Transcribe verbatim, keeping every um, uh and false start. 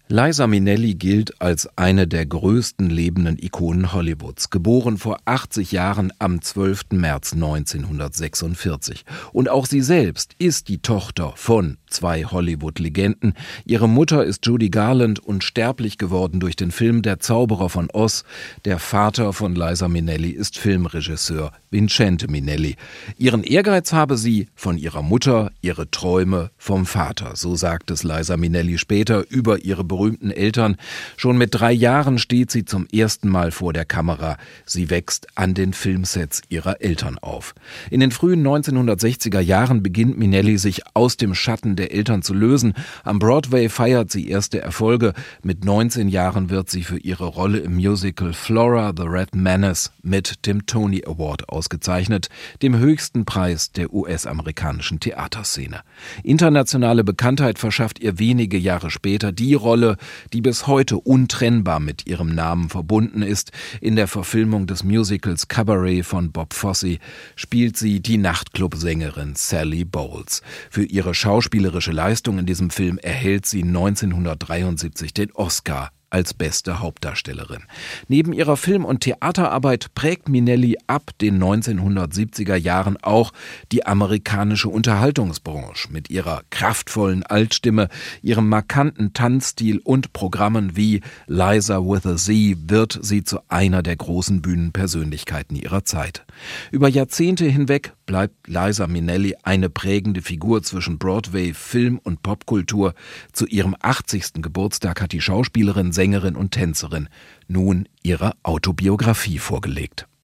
Liza Minnelli gilt als eine der größten lebenden Ikonen Hollywoods, geboren vor achtzig Jahren am zwölften März neunzehnhundertsechsundvierzig. Und auch sie selbst ist die Tochter von zwei Hollywood-Legenden. Ihre Mutter ist Judy Garland, unsterblich geworden durch den Film Der Zauberer von Oz. Der Vater von Liza Minnelli ist Filmregisseur Vincente Minnelli. Ihren Ehrgeiz habe sie von ihrer Mutter, ihre Träume vom Vater. So sagt es Liza Minnelli später über ihre berühmten Eltern. Schon mit drei Jahren steht sie zum ersten Mal vor der Kamera. Sie wächst an den Filmsets ihrer Eltern auf. In den frühen neunzehnhundertsechziger Jahren beginnt Minnelli sich aus dem Schatten der Eltern zu lösen. Am Broadway feiert sie erste Erfolge. Mit neunzehn Jahren wird sie für ihre Rolle im Musical Flora the Red Menace mit dem Tony Award ausgezeichnet, dem höchsten Preis der U S-amerikanischen Theaterszene. Internationale Bekanntheit verschafft ihr wenige Jahre später die Rolle, die bis heute untrennbar mit ihrem Namen verbunden ist. In der Verfilmung des Musicals Cabaret von Bob Fosse spielt sie die Nachtclubsängerin Sally Bowles. Für ihre schauspielerische Leistung in diesem Film erhält sie neunzehnhundertdreiundsiebzig den Oscar als beste Hauptdarstellerin. Neben ihrer Film- und Theaterarbeit prägt Minnelli ab den neunzehnhundertsiebziger Jahren auch die amerikanische Unterhaltungsbranche mit ihrer kraftvollen Altstimme, ihrem markanten Tanzstil und Programmen wie Liza with a Z wird sie zu einer der großen Bühnenpersönlichkeiten ihrer Zeit. Über Jahrzehnte hinweg bleibt Liza Minnelli eine prägende Figur zwischen Broadway, Film und Popkultur. Zu ihrem achtzigsten Geburtstag hat die Schauspielerin, Sängerin und Tänzerin nun ihre Autobiografie vorgelegt.